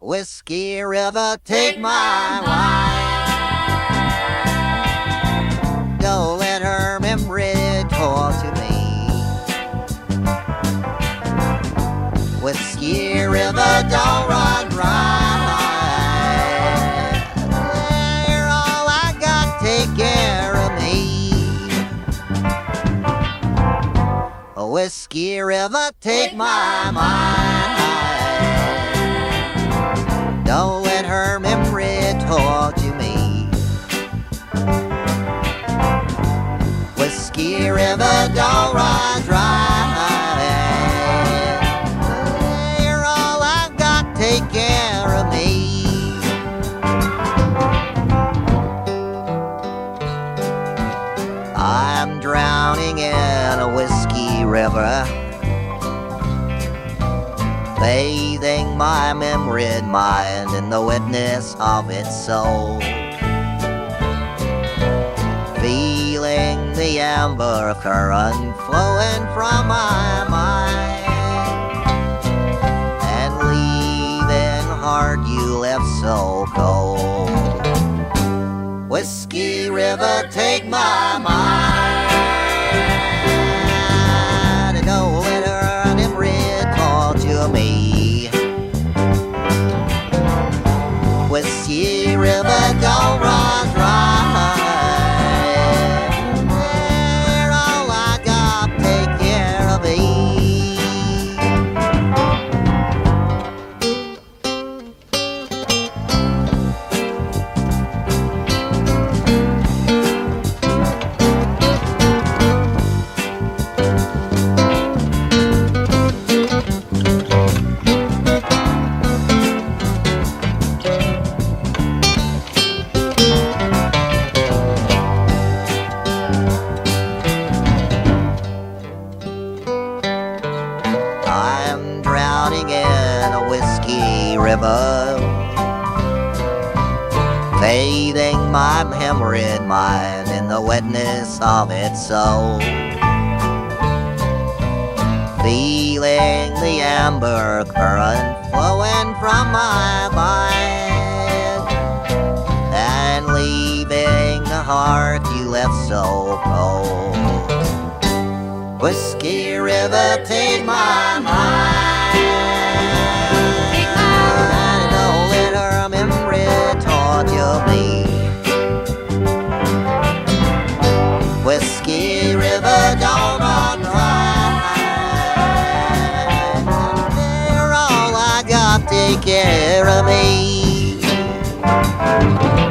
Whiskey River, take my wife. Don't let her memory torture me. Whiskey River, don't run dry. You're all I got, take care of me. Whiskey River, take my mind. Don't let her memory torture me. Whiskey River, don't run dry. You're all I got, take care of me. I'm drowning in a whiskey river, bathing my memory mind in the wetness of its soul, feeling the amber current flowing from my mind, and leaving heart you left so cold. Whiskey River, take my mind. Don't let her memory torture me. Whiskey River, don't run dry. You're all I got, take care of me. I'm drowning in a whiskey river, bathing my memory mind in the wetness of its soul, feeling the amber current flowing from my mind, and leaving the heart you left so cold. Whiskey River, take my mind. Don't let her memory torture me. Whiskey River, don't run dry. You're all I got, take care of me.